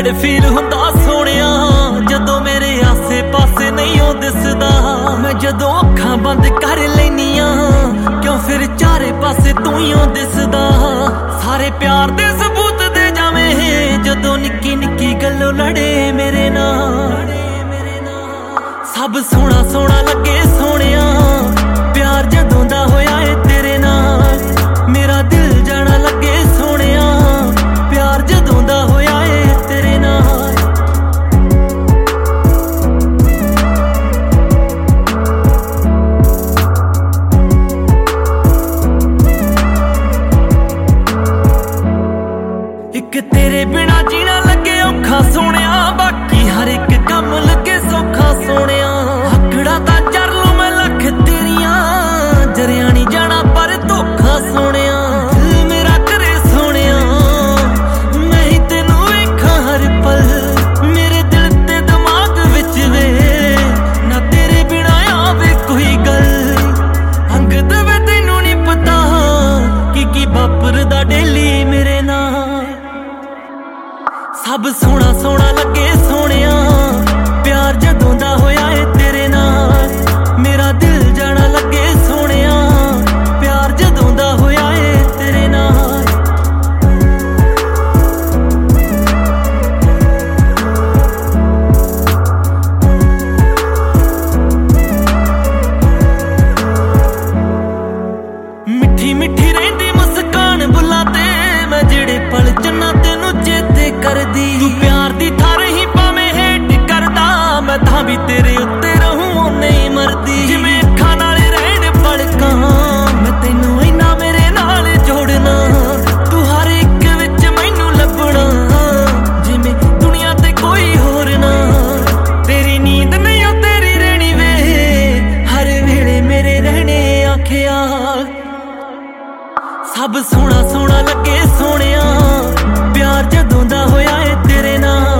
Sad feel ਹੁੰਦਾ ਸੋਹਣਿਆ ਜਦੋਂ ਮੇਰੇ ਆਸੇ ਪਾਸੇ ਨਹੀਂ ਉਹ ਦਿਸਦਾ। ਮੈਂ ਜਦੋਂ ਅੱਖਾਂ ਬੰਦ ਕਰ ਲੈਨੀਆਂ ਕਿਉਂ ਫਿਰ ਚਾਰੇ ਪਾਸੇ ਤੂੰ ਹੀ ਓ ਦਿਸਦਾ। ਸਾਰੇ ਪਿਆਰ ਦੇ ਸਬੂਤ ਦੇ ਜਾਵੇਂ ਜਦੋਂ ਨਿੱਕੀ ਨਿੱਕੀ ਗੱਲੋਂ ਲੜੇ ਮੇਰੇ ਨਾਲ। ਸਭ ਸੋਹਣਾ ਸੋਹਣਾ ਲੱਗੇ ਸੋਹਣਿਆ ਪਿਆਰ ਜਦੋਂ ਦਾ ਹੋਇਆ ਏ ਤੇਰੇ ਨਾਲ। ਮੇਰਾ ਦਿਲ ਜਾਣਾ ਲੱਗੇ ਸੋਹਣਿਆ ਪਿਆਰ ਜਦੋਂ ਦਾ ਹੋਇਆ ਏ ਤੇਰੇ ਨਾਲ। ਇੱਕ ਤੇਰੇ ਬਿਨਾ ਜੀਣਾ ਲੱਗੇ ਔਖਾ ਸੋਹਣਿਆ ਬਾਕੀ ਹਰ ਇੱਕ ਕੰਮ ਲੱਗੇ ਸੌਖਾ ਸੋਹਣਿਆ। ਹੱਕੜਾ ਤਾਂ ਚਰ ਲੂ ਮੈਂ ਲੱਖ ਤੇਰੀਆਂ ਜਰਿਆ ਨਹੀਂ ਜਾਣਾ ਪਰ ਧੋਖਾ ਸੋਹਣਿਆ। ਦਿਲ ਮੇਰਾ ਕਰੇ ਸੋਹਣਿਆ ਮੈਂ ਹੀ ਤੈਨੂੰ ਵੇਖਾਂ ਹਰ ਪਲ। ਮੇਰੇ ਦਿਲ ਤੇ ਦਿਮਾਗ ਵਿੱਚ ਵੇ ਨਾ ਤੇਰੇ ਬਿਨਾ ਆਵੇ ਕੋਈ ਗੱਲ। ਅੰਗ ਦਵੇ ਤੈਨੂੰ ਨਹੀਂ ਪਤਾ ਕੀ ਵਾਪਰਦਾ ਡੇਲੀ ਮੇਰੇ ਨਾਲ। ਸਭ ਸੋਹਣਾ ਸੋਹਣਾ ਲੱਗੇ ਸੋਹਣਿਆ ਪਿਆਰ ਜਦੋਂ ਦਾ ਹੋਇਆ ਏ ਤੇਰੇ ਨਾਲ। ਮੇਰਾ ਦਿਲ ਜਾਣਾ ਲੱਗੇ ਸੋਹਣਿਆ ਪਿਆਰ ਜਦੋਂ ਦਾ ਹੋਇਆ ਏ ਤੇਰੇ ਨਾਲ। ਮਿੱਠੀ ਮਿੱਠੀ ਰਹਿੰਦੀ ਮੁਸਕਾਨ ਬੁੱਲਾਂ ਤੇ ਮੈਂ ਜਿਹੜੇ ਪਲ ਚੰਨਾ ਤੈਨੂੰ ਚੇਤੇ ਕਰਦੀ। ਤੂੰ ਪਿਆਰ ਦੀ ਥਾਂ ਰਹੀ ਭਾਵੇਂ ਹੇਟ ਕਰਦਾ ਮੈਂ ਤਾਂ ਵੀ ਤੇਰੇ ਉੱਤੇ ਰਹੂੰ ਨਹੀਂ ਮਰਦੀ। ਜਿਵੇਂ ਅੱਖਾਂ ਨਾਲ ਰਹਿਣ ਪਲਕਾਂ ਮੈਂ ਤੈਨੂੰ ਇੰਨਾ ਮੇਰੇ ਨਾਲ ਜੋੜਨਾ। ਤੂੰ ਹਰ ਇੱਕ ਵਿੱਚ ਮੈਨੂੰ ਲੱਭਣਾ ਜਿਵੇਂ ਦੁਨੀਆ ਤੇ ਕੋਈ ਹੋਰ ਨਾ। ਤੇਰੀ ਨੀਂਦ ਨਹੀਂ ਉਹ ਤੇਰੀ ਰਹਿਣੀ ਵੇ ਹਰ ਵੇਲੇ ਮੇਰੇ ਰਹਿਣੇ ਆਖਿਆ। ਸਭ ਸੋਹਣਾ ਸੋਹਣਾ ਲੱਗੇ ਸੋਹਣਿਆ ਪਿਆਰ ਜਦੋਂ ਦਾ ਹੋਇਆ ਏ ਤੇਰੇ ਨਾਲ।